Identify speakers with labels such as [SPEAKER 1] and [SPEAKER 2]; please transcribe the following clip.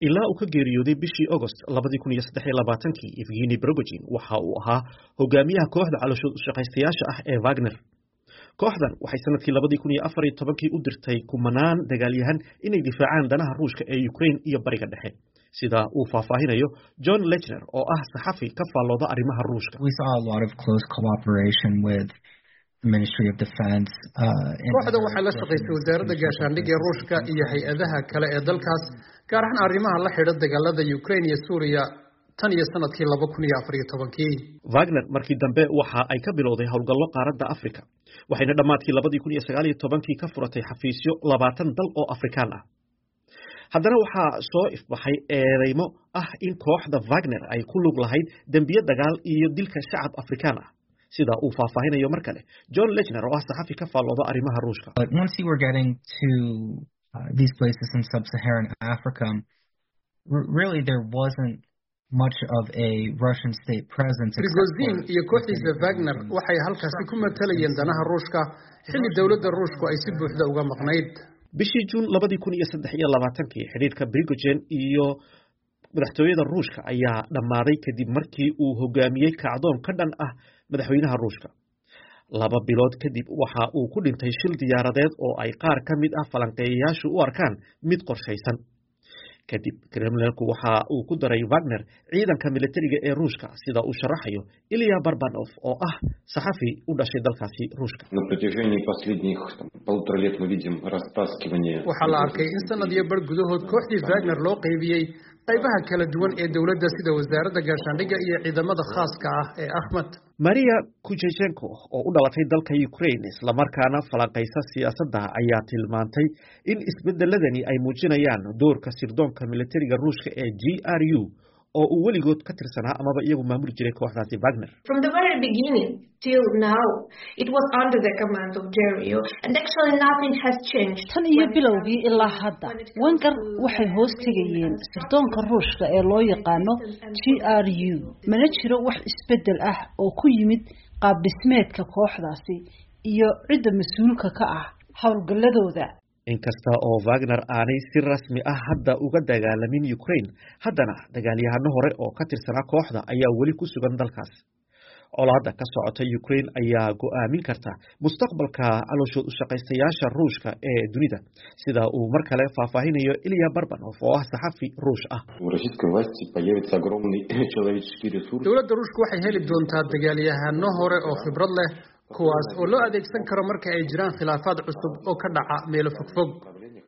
[SPEAKER 1] ilaa uu ka geeriyooday bishii August 2023 Evgeny Prigozhin waxa uu ahaa hogaamiyaha kooxda calooshood u shaqaystayaasha ah ee Wagner. kooxdan waxay sanadkii 2014 u dirtay kumanaan dagaalyahan inay difaacaan danaha Ruushka ee Ukraine iyo Bariga Dhexe. sida uu faahfaahinayo John Lechner oo ah saxafi ka faallooda arrimaha Ruushka.
[SPEAKER 2] We saw a lot of close cooperation with the Ministry of Defense.
[SPEAKER 3] Kooxda waxay la shaqaysay wasaaradda gaashaandhigga Ruushka iyo hay'adaha kale ee dalkaas gaar ahaan arrimaha la xidhiidha dagaalada Ukraine iyo Suuriya tan iyo sanadkii 2014.
[SPEAKER 1] Wagner markii dambe waxa ay ka bilowday howlgallo qaaradda Afrika waxayna dhamaadkii 2019 ka furatay xafiisyo 20 dal oo Afrikaan ah. haddana waxaa soo ifbaxay eedeymo ah in kooxda Wagner ay ku lug lahayd dambiyo dagaal iyo dilka shacab Afrikaan ah sida uu faahfaahinayo mar kale John Lechner oo ah saxafi ka faallooda arrimaha Ruushka.
[SPEAKER 2] But once you were getting to these places in sub-Saharan Africa, really there wasn't much of a Russian state presence.
[SPEAKER 3] Prigozhin iyo kooxdiisa Wagner waxay halkaasi ku matalayeen danaha Ruushka xilli dawladda Ruushku ay si buuxda uga maqnayd.
[SPEAKER 1] bishii June 2023 xiriirka Prigozhin iyo madaxtooyada Ruushka ayaa dhamaaday kadib markii uu hogaamiyay kacdoon ka dhan ah madaxweynaha Ruushka. 2 bilood kadib waxa uu ku dhintay shil diyaaradeed oo ay qaar ka mid ah falanqeeyayaashu u arkaan mid qorshaysan. kadib Kremlinku waxa uu ku daray Wagner ciidanka militariga ee Ruushka sida uu sharaxayo Ilya Barbanov oo ah saxafi u dhashay dalkaasi Ruushka.
[SPEAKER 3] Waxa la arkay in sanadyo bar gudahood kooxdii Wagner loo qaybiyay qaybaha kala duwan ee dawladda sida wasaaradda gaashaandhigga iyo ciidamada khaaska ah ee Ahmed.
[SPEAKER 1] Maria Kuchechenko oo u dhalatay dalka Ukraine isla markaana falanqaysa siyaasadda ayaa tilmaantay in isbedeladani ay muujinayaan doorka sirdoonka militariga Ruushka ee GRU oo uu weligood ka tirsanaa amaba iyagu maamuli jiray kooxdaasi Wagner.
[SPEAKER 4] From the very beginning till now it was under the command of GRU and actually nothing has changed.
[SPEAKER 5] Tan iyo bilowgii ilaa hadda Wagner waxay hoos tegayeen sirdoonka Ruushka ee loo yaqaano GRU. Mana jiro wax isbedel ah oo ku yimid qaab dhismeedka kooxdaasi iyo cidda mas'uulka ka ah howlgalladooda.
[SPEAKER 1] inkasta oo Wagner aanay si rasmi ah hadda uga dagaalamin Ukraine haddana dagaalyahano hore oo ka tirsanaa kooxda ayaa weli ku sugan dalkaas. colaadda ka socota Ukraine ayaa go'aamin karta mustaqbalka calooshood u shaqaystayaasha Ruushka ee dunida sida uu mar kale faahfaahinayo Ilya Barbanov oo ah saxafi Ruush ah.
[SPEAKER 3] Dawladda Ruushka waxay heli doontaa dagaalyahano hore oo khibrad leh kuwaas oo loo adeegsan karo marka ay jiraan khilaafaad cusub oo ka dhaca meelo fogfog.